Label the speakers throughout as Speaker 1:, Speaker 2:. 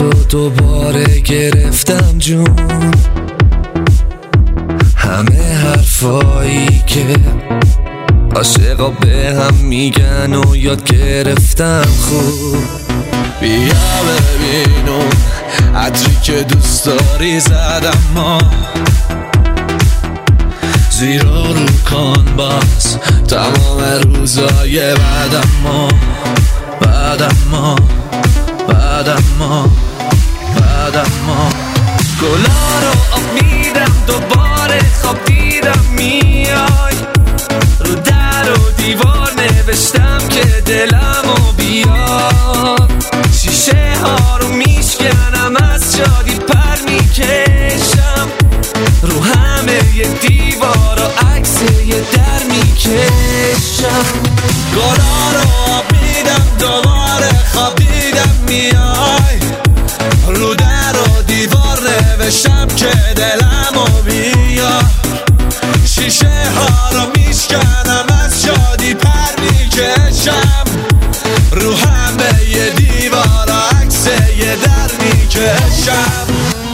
Speaker 1: تو دوباره گرفتم جون، همه حرفایی که عاشقا به هم میگن و یاد گرفتم خوب. بیا ببینم عطری که دوست داری زدم ما، زیرا رو کن باز تمام روزای بعدم ما گلا رو آب میدم دوباره خواب دیدم میای، رو در و دیوار نوشتم که دلمو بیار، شیشه ها رو میشکنم از شادی پر میکشم، رو همه ی دیوار و عکس یه در میکشم. گلا رو آب میدم دوباره خواب دیدم میای، رو در و دیوار نوشتم که دلمو بیار، شیشه ها رو میشکنم از شادی پر میکشم، رو همه ی دیوار و عکس یه در میکشم.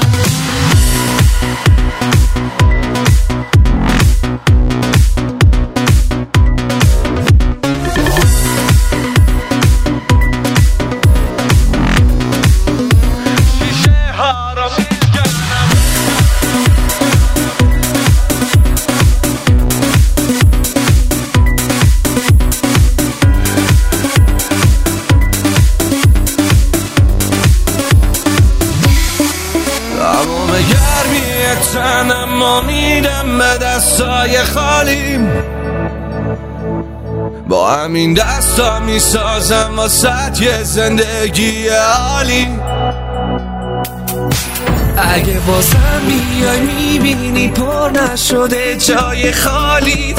Speaker 1: گرمی تنم ما میدم به دستای خالیم، با همین دستا میسازم واسه یه زندگی عالی. اگه بازم بیای میبینی پر نشده جای خالی،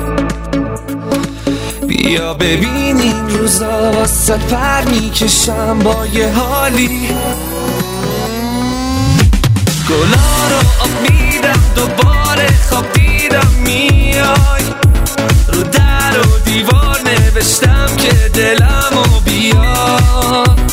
Speaker 1: بیا ببینیم روزا واسه پر میکشم با یه حالی. گلا رو آب میدم دوباره خواب دیدم میای، رو در و دیوار نوشتم که دلمو بیار،